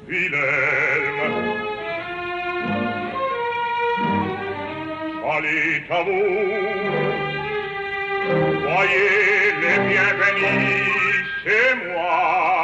Wilhelm. Salut à vous, soyez les bienvenus chez moi.